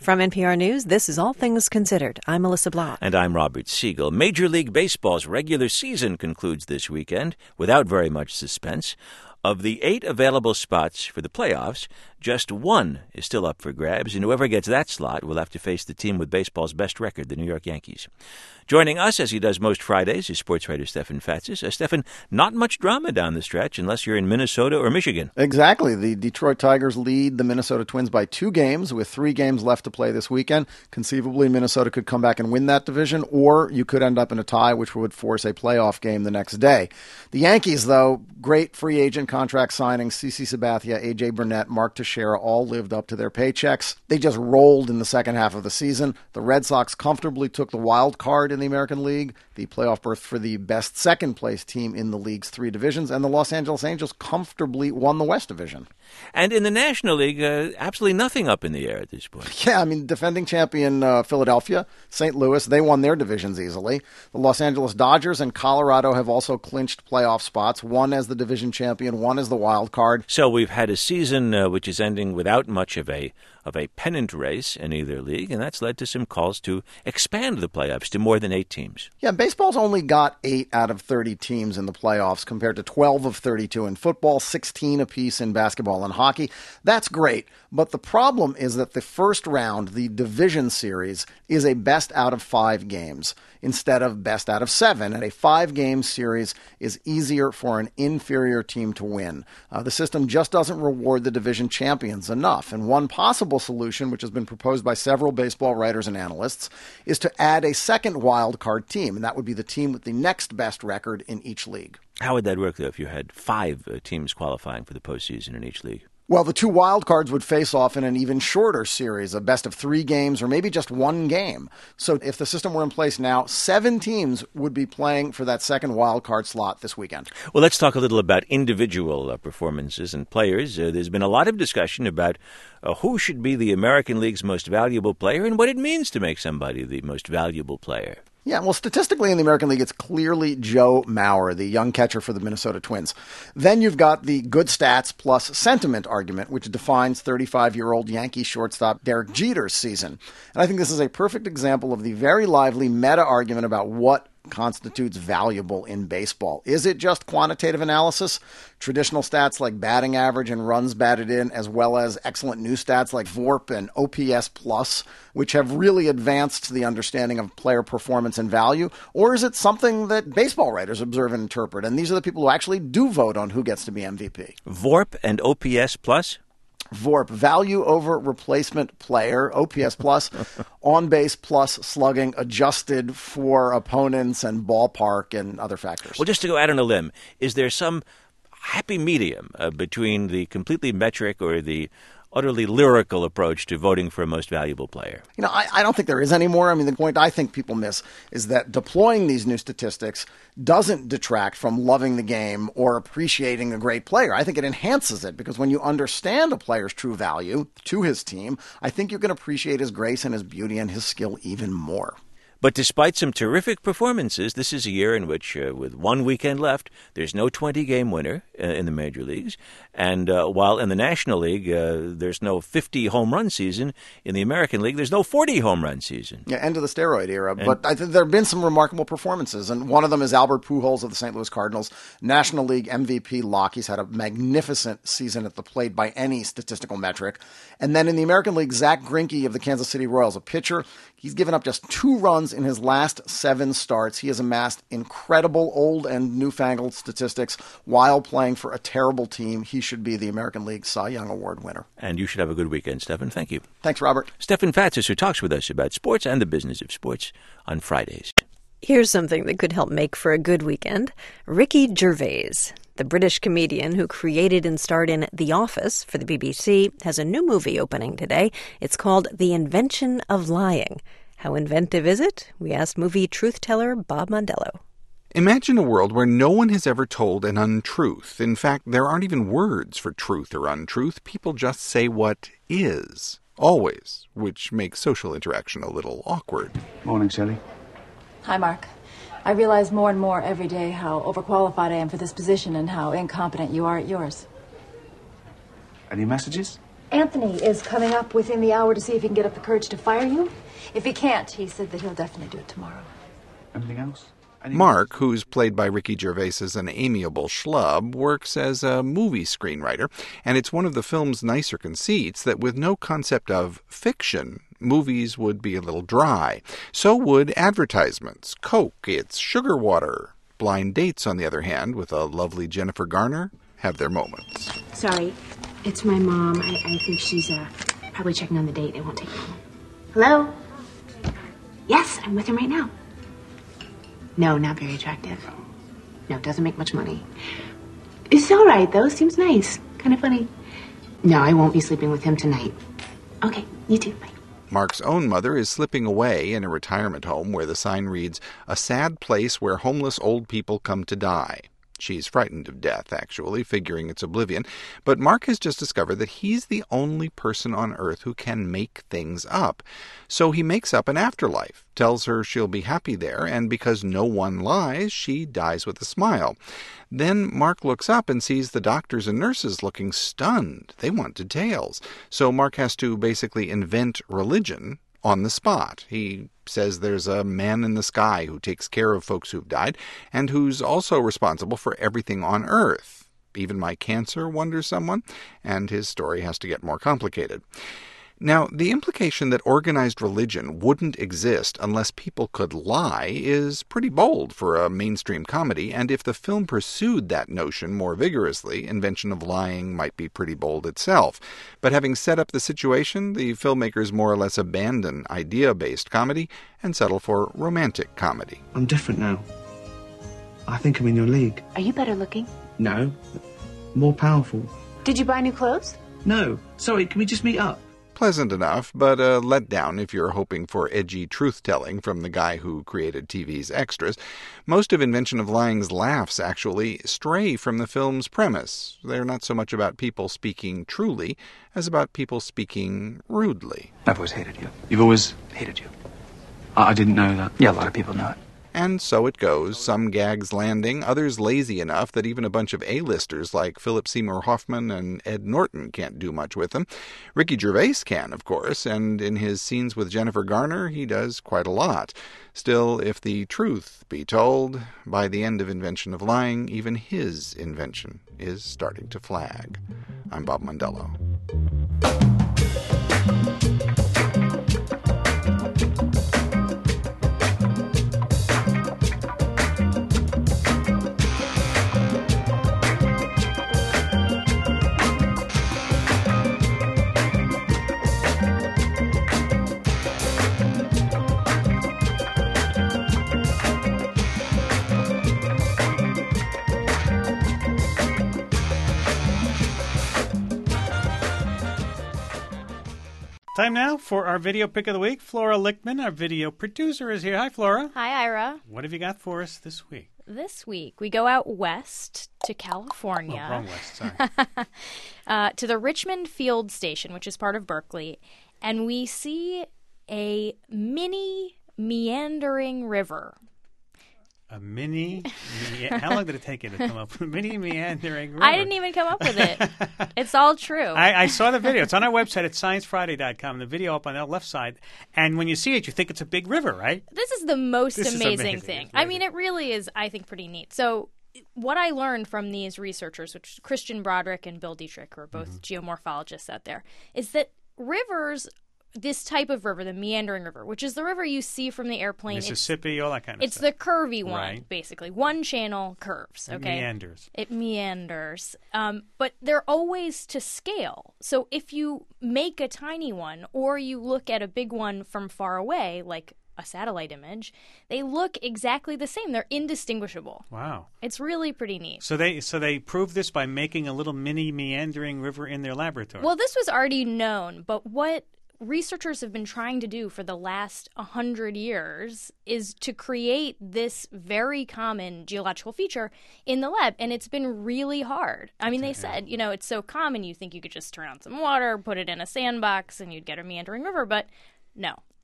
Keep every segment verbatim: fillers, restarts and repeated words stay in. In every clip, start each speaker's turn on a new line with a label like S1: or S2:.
S1: From N P R News, this is All Things Considered. I'm Melissa Block.
S2: And I'm Robert Siegel. Major League Baseball's regular season concludes this weekend without very much suspense. Of the eight available spots for the playoffs, just one is still up for grabs, and whoever gets that slot will have to face the team with baseball's best record, the New York Yankees. Joining us, as he does most Fridays, is sports writer Stefan Fatsis. Uh, Stefan, not much drama down the stretch unless you're in Minnesota or Michigan.
S3: Exactly. The Detroit Tigers lead the Minnesota Twins by two games with three games left to play this weekend. Conceivably, Minnesota could come back and win that division, or you could end up in a tie, which would force a playoff game the next day. The Yankees, though, great free agent contract signings. CeCe Sabathia, A J Burnett, Mark Teixeira all lived up to their paychecks. They just rolled in the second half of the season. The Red Sox comfortably took the wild card in the American League, the playoff berth for the best second-place team in the league's three divisions, and the Los Angeles Angels comfortably won the West Division.
S2: And in the National League, uh, absolutely nothing up in the air at this point.
S3: Yeah, I mean, defending champion uh, Philadelphia, Saint Louis, they won their divisions easily. The Los Angeles Dodgers and Colorado have also clinched playoff spots, one as the division champion, one as the wild card.
S2: So we've had a season uh, which is ending without much of a of a pennant race in either league, and that's led to some calls to expand the playoffs to more than eight teams.
S3: Yeah, baseball's only got eight out of thirty teams in the playoffs compared to twelve of thirty-two in football, sixteen apiece in basketball and hockey. That's great, but the problem is that the first round, the division series, is a best out of five games instead of best out of seven, and a five-game series is easier for an inferior team to win. Uh, the system just doesn't reward the division champions enough, and one possible solution, which has been proposed by several baseball writers and analysts, is to add a second wild card team, and that would be the team with the next best record in each league.
S2: How would that work, though, if you had five uh, teams qualifying for the postseason in each league?
S3: Well, the two wild cards would face off in an even shorter series, a best of three games or maybe just one game. So if the system were in place now, seven teams would be playing for that second wild card slot this weekend.
S2: Well, let's talk a little about individual uh, performances and players. Uh, there's been a lot of discussion about uh, who should be the American League's most valuable player and what it means to make somebody the most valuable player.
S3: Yeah, well, statistically in the American League, it's clearly Joe Mauer, the young catcher for the Minnesota Twins. Then you've got the good stats plus sentiment argument, which defines thirty-five-year-old Yankee shortstop Derek Jeter's season. And I think this is a perfect example of the very lively meta argument about what constitutes valuable in baseball. Is it just quantitative analysis? Traditional stats like batting average and runs batted in, as well as excellent new stats like V O R P and O P S plus, which have really advanced the understanding of player performance and value? Or is it something that baseball writers observe and interpret? And these are the people who actually do vote on who gets to be M V P.
S2: V O R P and O P S plus?
S3: V O R P, value over replacement player, O P S plus, on-base plus slugging, adjusted for opponents and ballpark and other factors.
S2: Well, just to go out on a limb, is there some happy medium uh, between the completely metric or the utterly lyrical approach to voting for a most valuable player?
S3: You know, I, I don't think there is anymore. I mean, the point I think people miss is that deploying these new statistics doesn't detract from loving the game or appreciating a great player. I think it enhances it, because when you understand a player's true value to his team, I think you can appreciate his grace and his beauty and his skill even more.
S2: But despite some terrific performances, this is a year in which, uh, with one weekend left, there's no twenty-game winner uh, in the major leagues. And uh, while in the National League, uh, there's no fifty-home run season, in the American League, there's no forty-home run season.
S3: Yeah, end of the steroid era.
S2: And
S3: but I think there have been some remarkable performances, and one of them is Albert Pujols of the Saint Louis Cardinals, National League M V P lock. He's had a magnificent season at the plate by any statistical metric. And then in the American League, Zach Greinke of the Kansas City Royals, a pitcher. He's given up just two runs in his last seven starts. He has amassed incredible old and newfangled statistics while playing for a terrible team. He should be the American League Cy Young Award winner.
S2: And you should have a good weekend, Stefan. Thank you.
S3: Thanks, Robert.
S2: Stefan Fatsis, who talks with us about sports and the business of sports on Fridays.
S1: Here's something that could help make for a good weekend. Ricky Gervais, the British comedian who created and starred in The Office for the B B C, has a new movie opening today. It's called The Invention of Lying. How inventive is it? We asked movie truth teller Bob Mondello.
S4: Imagine a world where no one has ever told an untruth. In fact, there aren't even words for truth or untruth. People just say what is, always, which makes social interaction a little awkward.
S5: Morning, Shelley.
S6: Hi, Mark. I realize more and more every day how overqualified I am for this position and how incompetent you are at yours.
S5: Any messages?
S6: Anthony is coming up within the hour to see if he can get up the courage to fire you. If he can't, he said that he'll definitely do it tomorrow.
S5: Anything else? Anything
S4: Mark,
S5: else?
S4: who's played by Ricky Gervais as an amiable schlub, works as a movie screenwriter, and it's one of the film's nicer conceits that with no concept of fiction, movies would be a little dry. So would advertisements. Coke, it's sugar water. Blind dates, on the other hand, with a lovely Jennifer Garner, have their moments.
S7: Sorry, it's my mom. I, I think she's uh, probably checking on the date. It won't take long. Hello? Yes, I'm with him right now. No, not very attractive. No, doesn't make much money. It's all right, though. Seems nice. Kind of funny. No, I won't be sleeping with him tonight. Okay, you too. Bye.
S4: Mark's own mother is slipping away in a retirement home where the sign reads, "A sad place where homeless old people come to die." She's frightened of death, actually, figuring it's oblivion. But Mark has just discovered that he's the only person on Earth who can make things up. So he makes up an afterlife, tells her she'll be happy there, and because no one lies, she dies with a smile. Then Mark looks up and sees the doctors and nurses looking stunned. They want details. So Mark has to basically invent religion on the spot. He says there's a man in the sky who takes care of folks who've died and who's also responsible for everything on Earth. Even my cancer, wonders someone, and his story has to get more complicated. Now, the implication that organized religion wouldn't exist unless people could lie is pretty bold for a mainstream comedy, and if the film pursued that notion more vigorously, Invention of Lying might be pretty bold itself. But having set up the situation, the filmmakers more or less abandon idea-based comedy and settle for romantic comedy.
S5: I'm different now. I think I'm in your league.
S7: Are you better looking?
S5: No. More powerful.
S7: Did you buy new clothes?
S5: No. Sorry, can we just meet up?
S4: Pleasant enough, but a letdown if you're hoping for edgy truth-telling from the guy who created T V's extras. Most of Invention of Lying's laughs, actually, stray from the film's premise. They're not so much about people speaking truly as about people speaking rudely.
S8: I've always hated you.
S5: You've always...
S8: Hated you.
S5: I, I didn't know that.
S8: Yeah, a lot of people know it.
S4: And so it goes, some gags landing, others lazy enough that even a bunch of A-listers like Philip Seymour Hoffman and Ed Norton can't do much with them. Ricky Gervais can, of course, and in his scenes with Jennifer Garner, he does quite a lot. Still, if the truth be told, by the end of Invention of Lying, even his invention is starting to flag. I'm Bob Mondello.
S9: Time now for our video pick of the week. Flora Lichtman, our video producer, is here. Hi, Flora.
S10: Hi, Ira.
S9: What have you got for us this week?
S10: This week, we go out west to California.
S9: Oh, wrong west, sorry.
S10: uh, to the Richmond Field Station, which is part of Berkeley, and we see a mini meandering river.
S9: A mini, me- how long did it take you to come up with a mini meandering river?
S10: I didn't even come up with it. It's all true.
S9: I, I saw the video. It's on our website at science friday dot com. The video up on the left side. And when you see it, you think it's a big river, right?
S10: This is the most
S9: This is
S10: amazing,
S9: amazing.
S10: thing.
S9: It's
S10: I
S9: amazing.
S10: mean, it really is, I think, pretty neat. So what I learned from these researchers, which is Christian Broderick and Bill Dietrich, who are both mm-hmm. geomorphologists out there, is that rivers... This type of river, the meandering river, which is the river you see from the airplane.
S9: Mississippi,
S10: it's,
S9: all that kind of
S10: it's
S9: stuff.
S10: It's the curvy one,
S9: right.
S10: basically. One channel curves, okay?
S9: It meanders.
S10: It meanders. Um, but they're always to scale. So if you make a tiny one or you look at a big one from far away, like a satellite image, they look exactly the same. They're indistinguishable.
S9: Wow.
S10: It's really pretty neat.
S9: So they so they proved this by making a little mini meandering river in their laboratory.
S10: Well, this was already known, but what researchers have been trying to do for the last one hundred years is to create this very common geological feature in the lab, and it's been really hard. I mean, they said, you know, it's so common you think you could just turn on some water, put it in a sandbox, and you'd get a meandering river, but no.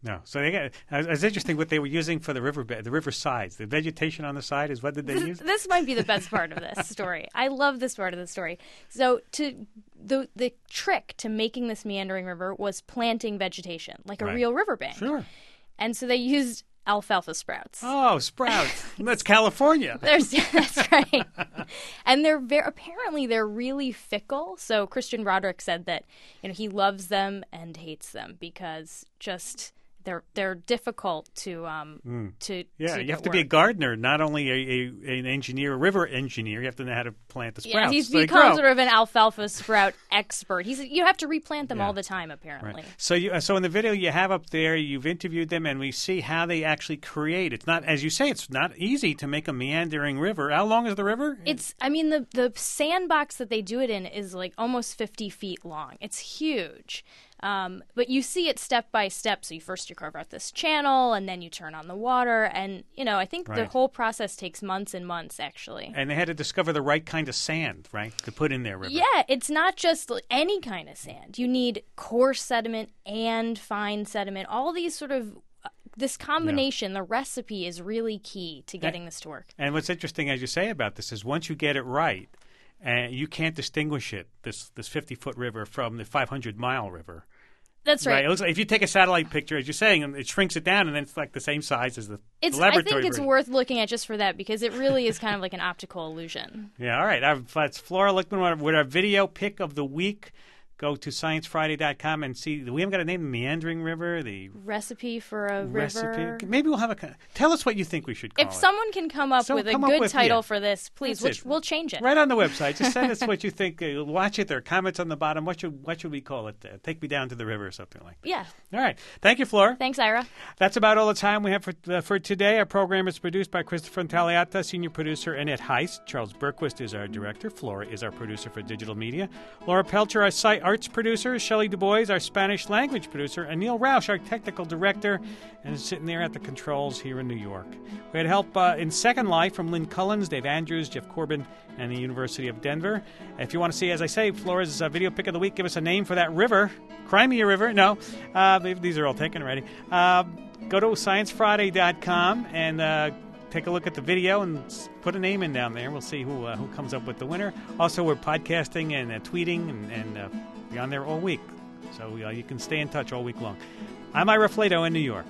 S9: No. So they got, it's interesting what they were using for the riverbed, the river sides. The vegetation on the side is what did they
S10: this,
S9: use?
S10: This might be the best part of this story. I love this part of the story. So to the the trick to making this meandering river was planting vegetation, like a
S9: Right.
S10: real riverbank.
S9: Sure.
S10: And so they used alfalfa sprouts.
S9: Oh, sprouts. That's California.
S10: There's, that's right. And they're very, apparently they're really fickle. So Christian Roderick said that, you know, he loves them and hates them because just they're they're difficult to um
S9: Mm.
S10: to
S9: Yeah,
S10: to
S9: you have
S10: get
S9: to be a
S10: work.
S9: gardener, not only a, a an engineer, a river engineer. You have to know how to plant the sprouts.
S10: Yeah, he's
S9: so they
S10: become
S9: grow.
S10: sort of an alfalfa sprout expert. He's you have to replant them
S9: Yeah.
S10: all the time, apparently.
S9: Right. So, you, uh, so in the video you have up there, you've interviewed them, and we see how they actually create. It's not, as you say, it's not easy to make a meandering river. How long is the river?
S10: It's, I mean, the the sandbox that they do it in is like almost fifty feet long. It's huge. Um, but you see it step by step. So you first you carve out this channel, and then you turn on the water, and you know I think the
S9: Right.
S10: whole process takes months and months actually.
S9: And they had to discover the right kind of sand, right, to put in their river.
S10: Yeah, it's not just any kind of sand. You need coarse sediment and fine sediment. All these sort of this combination, the recipe is really key to getting this to work.
S9: And what's interesting, as you say about this, is once you get it right, and you can't distinguish it, this this fifty-foot river from the five hundred mile river.
S10: That's right.
S9: It looks like if you take a satellite picture, as you're saying, and it shrinks it down, and then it's like the same size as the,
S10: It's,
S9: the
S10: I
S9: laboratory
S10: think it's
S9: version.
S10: worth looking at just for that because it really is kind of like an optical illusion.
S9: Yeah, all right. Our, that's Flora Lichtman with our video pick of the week. Go to science friday dot com and see. We haven't got a name, the Meandering River, the
S10: Recipe for a
S9: recipe.
S10: river.
S9: Maybe we'll have a. Tell us what you think we should call
S10: If
S9: it.
S10: someone can come up
S9: So
S10: with a
S9: come up
S10: good
S9: with-
S10: title
S9: yeah.
S10: for this, please,
S9: That's
S10: we'll,
S9: it.
S10: we'll change it.
S9: Right on the website. Just send us what you think. Uh, watch it. There are comments on the bottom. What should what should we call it? Uh, take me down to the river or something like that.
S10: Yeah.
S9: All right. Thank you, Flora.
S10: Thanks, Ira.
S9: That's about all the time we have for uh, for today. Our program is produced by Christopher Intagliata, senior producer Annette Heist. Charles Berquist is our director. Flora is our producer for digital media. Laura Pelcher, our site arts producer. Shelley Du Bois, our Spanish language producer. And Neil Roush, our technical director, and is sitting there at the controls here in New York. We had help uh, in Second Life from Lynn Cullins, Dave Andrews, Jeff Corbin, and the University of Denver. If you want to see, as I say, Flora's uh, video pick of the week, give us a name for that river. Crimea River. No, uh, these are all taken already. Uh, go to science friday dot com and uh, take a look at the video and put a name in down there. We'll see who uh, who comes up with the winner. Also, we're podcasting and uh, tweeting and, and uh, be on there all week. So uh, you can stay in touch all week long. I'm Ira Flato in New York.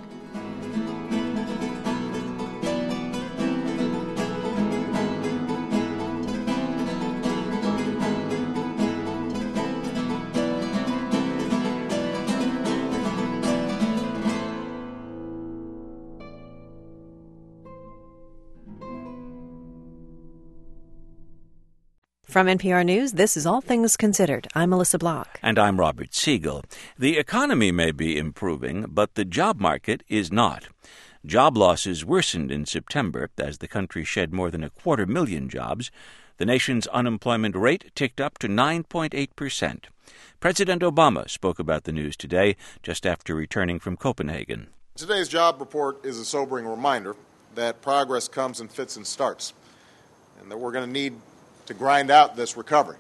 S1: From N P R News, this is All Things Considered. I'm Melissa Block.
S2: And I'm Robert Siegel. The economy may be improving, but the job market is not. Job losses worsened in September as the country shed more than a quarter million jobs. The nation's unemployment rate ticked up to nine point eight percent. President Obama spoke about the news today, just after returning from Copenhagen.
S8: Today's job report is a sobering reminder that progress comes in fits and starts, and that we're going to need to grind out this recovery,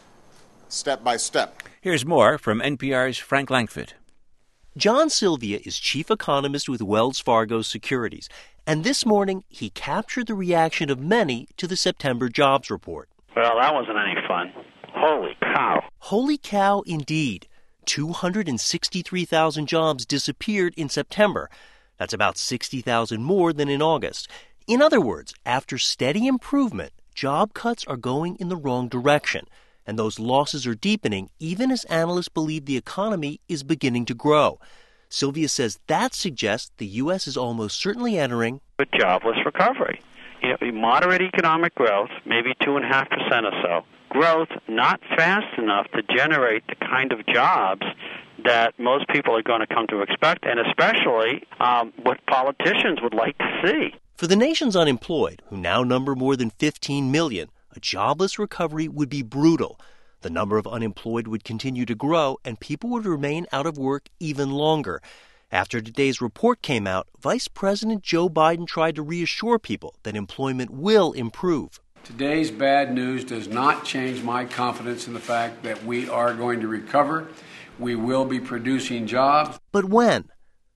S8: step by step.
S2: Here's more from N P R's Frank Langfitt.
S11: John Sylvia is chief economist with Wells Fargo Securities, and this morning he captured the reaction of many to the September jobs report.
S12: Well, that wasn't any fun. Holy cow.
S11: Holy cow, indeed. two hundred sixty-three thousand jobs disappeared in September. That's about sixty thousand more than in August. In other words, after steady improvement, job cuts are going in the wrong direction, and those losses are deepening even as analysts believe the economy is beginning to grow. Sylvia says that suggests the U S is almost certainly entering
S12: a jobless recovery. You know, moderate economic growth, maybe two point five percent or so. Growth not fast enough to generate the kind of jobs that most people are going to come to expect, and especially um, what politicians would like to see.
S11: For the nation's unemployed, who now number more than fifteen million, a jobless recovery would be brutal. The number of unemployed would continue to grow, and people would remain out of work even longer. After today's report came out, Vice President Joe Biden tried to reassure people that employment will improve.
S13: Today's bad news does not change my confidence in the fact that we are going to recover. We will be producing jobs.
S11: But when?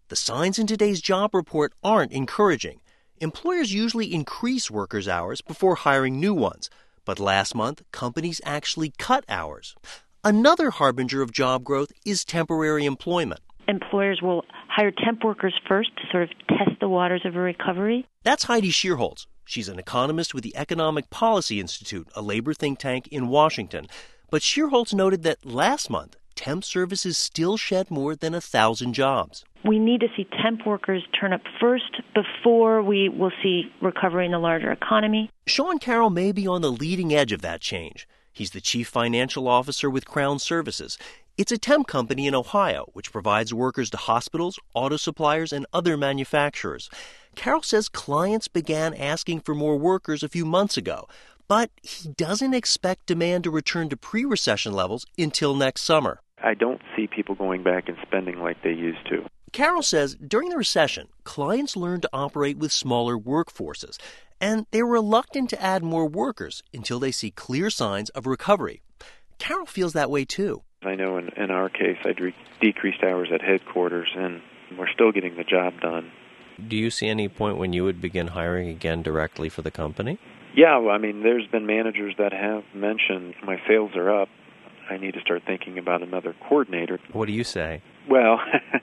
S11: The signs in today's job report aren't encouraging. Employers usually increase workers' hours before hiring new ones. But last month, companies actually cut hours. Another harbinger of job growth is temporary employment.
S14: Employers will hire temp workers first to sort of test the waters of a recovery.
S11: That's Heidi Shearholz. She's an economist with the Economic Policy Institute, a labor think tank in Washington. But Shearholz noted that last month, temp services still shed more than a thousand jobs.
S14: We need to see temp workers turn up first before we will see recovery in the larger economy.
S11: Sean Carroll may be on the leading edge of that change. He's the chief financial officer with Crown Services. It's a temp company in Ohio, which provides workers to hospitals, auto suppliers, and other manufacturers. Carroll says clients began asking for more workers a few months ago, but he doesn't expect demand to return to pre-recession levels until next summer.
S15: I don't see people going back and spending like they used to.
S11: Carroll says during the recession, clients learned to operate with smaller workforces, and they're reluctant to add more workers until they see clear signs of recovery. Carroll feels that way too.
S15: I know in, in our case, I de- decreased hours at headquarters, and we're still getting the job done.
S16: Do you see any point when you would begin hiring again directly for the company?
S15: Yeah, well, I mean, there's been managers that have mentioned my sales are up. I need to start thinking about another coordinator.
S16: What do you say?
S15: Well,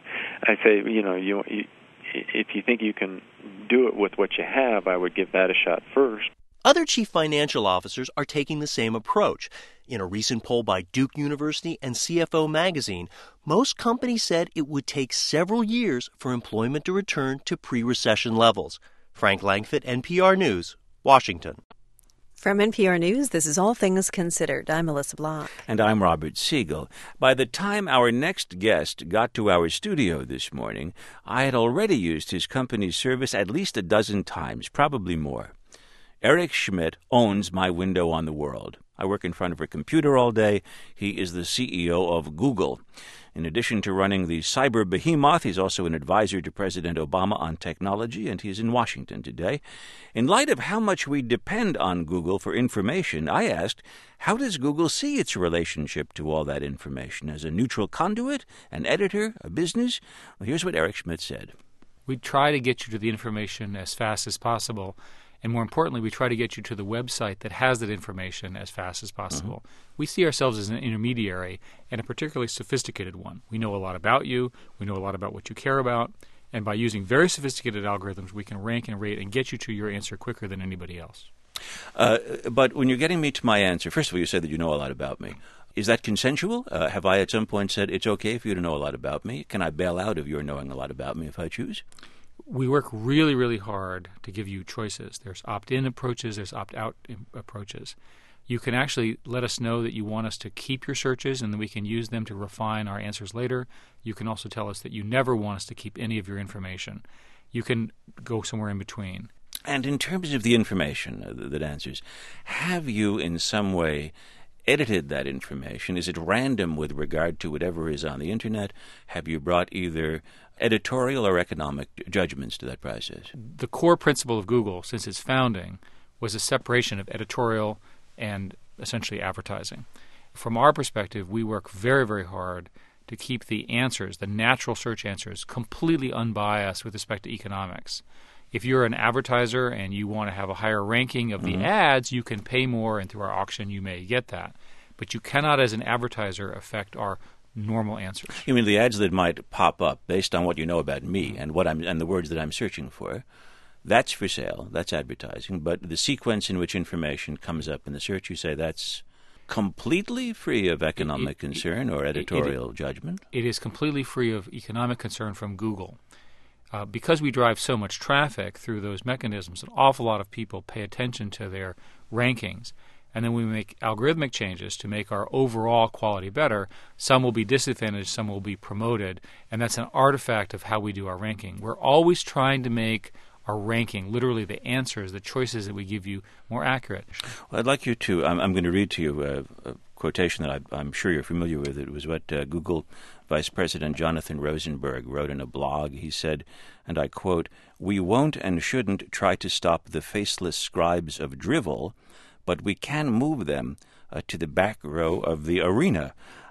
S15: I say, you know, you, you, if you think you can do it with what you have, I would give that a shot first.
S11: Other chief financial officers are taking the same approach. In a recent poll by Duke University and C F O magazine, most companies said it would take several years for employment to return to pre-recession levels. Frank Langfitt, N P R News, Washington.
S1: From N P R News, this is All Things Considered. I'm Melissa Block.
S2: And I'm Robert Siegel. By the time our next guest got to our studio this morning, I had already used his company's service at least a dozen times, probably more. Eric Schmidt owns My Window on the World. I work in front of a computer all day. He is the C E O of Google. In addition to running the cyber behemoth, he's also an advisor to President Obama on technology, and he's in Washington today. In light of how much we depend on Google for information, I asked, how does Google see its relationship to all that information? As a neutral conduit, an editor, a business? Well, here's what Eric Schmidt said.
S17: We try to get you to the information as fast as possible. And more importantly, we try to get you to the website that has that information as fast as possible. Mm-hmm. We see ourselves as an intermediary and a particularly sophisticated one. We know a lot about you. We know a lot about what you care about. And by using very sophisticated algorithms, we can rank and rate and get you to your answer quicker than anybody else.
S2: Uh, but when you're getting me to my answer, first of all, you said that you know a lot about me. Is that consensual? Uh, have I at some point said it's okay for you to know a lot about me? Can I bail out of your knowing a lot about me if I choose?
S17: We work really, really hard to give you choices. There's opt-in approaches, there's opt-out approaches. You can actually let us know that you want us to keep your searches and then we can use them to refine our answers later. You can also tell us that you never want us to keep any of your information. You can go somewhere in between.
S2: And in terms of the information that answers, have you in some way edited that information? Is it random with regard to whatever is on the Internet? Have you brought either editorial or economic judgments to that process?
S17: The core principle of Google since its founding was a separation of editorial and essentially advertising. From our perspective, we work very, very hard to keep the answers, the natural search answers, completely unbiased with respect to economics. If you're an advertiser and you want to have a higher ranking of the mm-hmm. ads, you can pay more, and through our auction you may get that. But you cannot, as an advertiser, affect our normal answers.
S2: You mean the ads that might pop up based on what you know about me and what I'm and the words that I'm searching for? That's for sale. That's advertising. But the sequence in which information comes up in the search, you say that's completely free of economic it, it, concern or editorial it, it,
S17: judgment? It is completely free of economic concern from Google. Uh, because we drive so much traffic through those mechanisms, an awful lot of people pay attention to their rankings. And then we make algorithmic changes to make our overall quality better. Some will be disadvantaged, some will be promoted, and that's an artifact of how we do our ranking. We're always trying to make our ranking, literally the answers, the choices that we give you, more accurate.
S2: Well, I'd like you to, I'm, I'm going to read to you a, a quotation that I, I'm sure you're familiar with. It was what uh, Google Vice President Jonathan Rosenberg wrote in a blog. He said, and I quote, "We won't and shouldn't try to stop the faceless scribes of drivel, but we can move them uh, to the back row of the arena."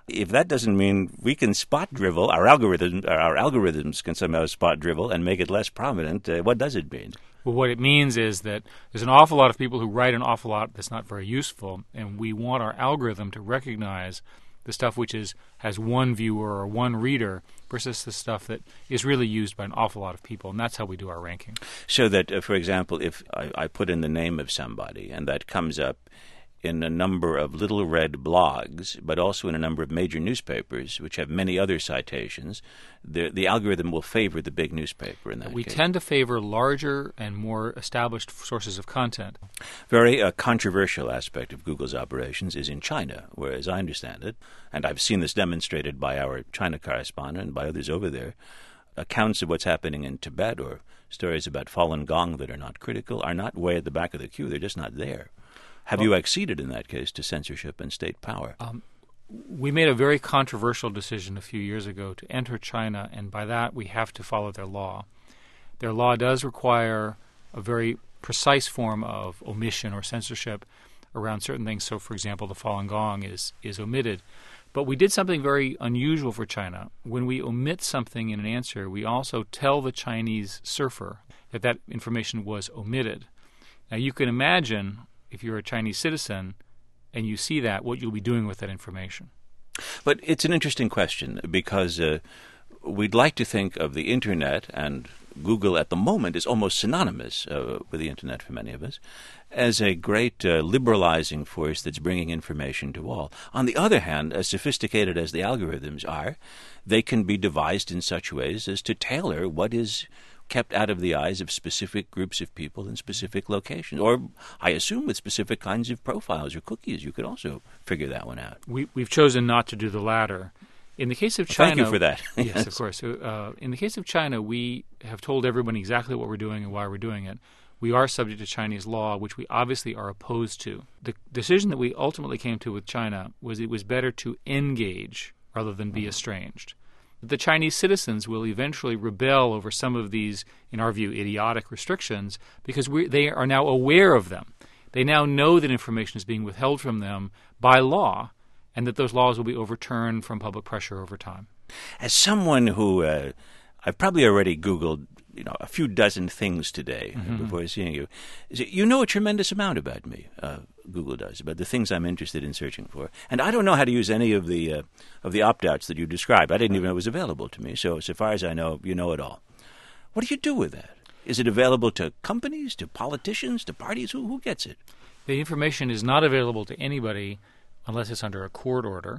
S2: If that doesn't mean we can spot drivel, our algorithms, our algorithms can somehow spot drivel and make it less prominent, uh, what does it mean?
S17: Well, what it means is that there's an awful lot of people who write an awful lot that's not very useful, and we want our algorithm to recognize the stuff which is has one viewer or one reader versus the stuff that is really used by an awful lot of people, and that's how we do our ranking.
S2: So that, uh, for example, if I, I put in the name of somebody and that comes up in a number of little red blogs, but also in a number of major newspapers, which have many other citations, the the algorithm will favor the big newspaper in that
S17: we
S2: case.
S17: tend to favor larger and more established sources of content.
S2: Very uh, controversial aspect of Google's operations is in China, where, as I understand it, and I've seen this demonstrated by our China correspondent and by others over there, accounts of what's happening in Tibet or stories about Falun Gong that are not critical are not way at the back of the queue. They're just not there. Have well, you acceded in that case to censorship and state power?
S17: Um, we made a very controversial decision a few years ago to enter China, and by that we have to follow their law. Their law does require a very precise form of omission or censorship around certain things. So, for example, the Falun Gong is, is omitted. But we did something very unusual for China. When we omit something in an answer, we also tell the Chinese surfer that that information was omitted. Now, you can imagine, if you're a Chinese citizen and you see that, what you'll be doing with that information.
S2: But it's an interesting question because uh, we'd like to think of the Internet, and Google at the moment is almost synonymous uh, with the Internet for many of us, as a great uh, liberalizing force that's bringing information to all. On the other hand, as sophisticated as the algorithms are, they can be devised in such ways as to tailor what is kept out of the eyes of specific groups of people in specific locations. Or, I assume, with specific kinds of profiles or cookies. You could also figure that one out.
S17: We, we've chosen not to do the latter. In the case of
S2: Well,
S17: China...
S2: thank you for that.
S17: yes,
S2: yes,
S17: of course. Uh, in the case of China, we have told everyone exactly what we're doing and why we're doing it. We are subject to Chinese law, which we obviously are opposed to. The decision that we ultimately came to with China was it was better to engage rather than be estranged. The Chinese citizens will eventually rebel over some of these, in our view, idiotic restrictions because we, they are now aware of them. They now know that information is being withheld from them by law and that those laws will be overturned from public pressure over time.
S2: As someone who, uh, I've probably already Googled, you know, a few dozen things today
S17: Mm-hmm.
S2: before seeing you. You know a tremendous amount about me, uh, Google does, about the things I'm interested in searching for. And I don't know how to use any of the uh, of the opt-outs that you described. I didn't even know it was available to me. So, so far as I know, you know it all. What do you do with that? Is it available to companies, to politicians, to parties? Who, who gets it?
S17: The information is not available to anybody unless it's under a court order.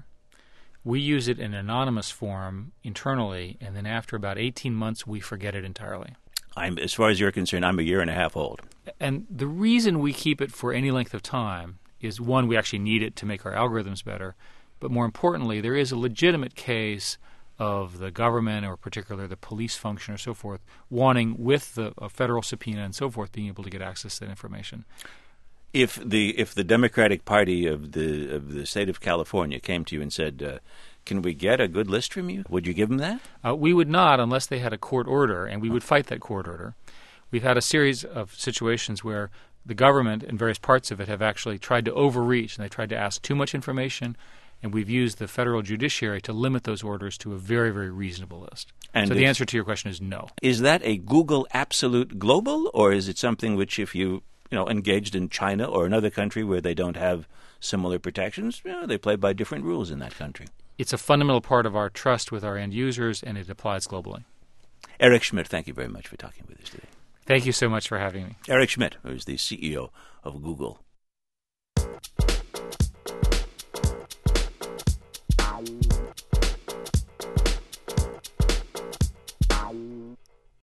S17: We use it in anonymous form internally, and then after about eighteen months, we forget it entirely.
S2: I'm, as far as you're concerned, I'm a year and a half old.
S17: And the reason we keep it for any length of time is, one, we actually need it to make our algorithms better, but more importantly, there is a legitimate case of the government, or particularly the police function or so forth, wanting, with the a federal subpoena and so forth, being able to get access to that information.
S2: If the if the Democratic Party of the of the state of California came to you and said, uh, "Can we get a good list from you?" Would you give them that?
S17: Uh, we would not, unless they had a court order, and we would fight that court order. We've had a series of situations where the government and various parts of it have actually tried to overreach, and they tried to ask too much information, and we've used the federal judiciary to limit those orders to a very, very reasonable list.
S2: And
S17: so the answer to your question is no.
S2: Is that a Google absolute global, or is it something which, if you you know engaged in China or another country where they don't have similar protections, you know, they play by different rules in that country?
S17: It's a fundamental part of our trust with our end users, and it applies globally.
S2: Eric Schmidt, thank you very much for talking with us today.
S17: Thank you so much for having me.
S2: Eric Schmidt, who is the C E O of Google.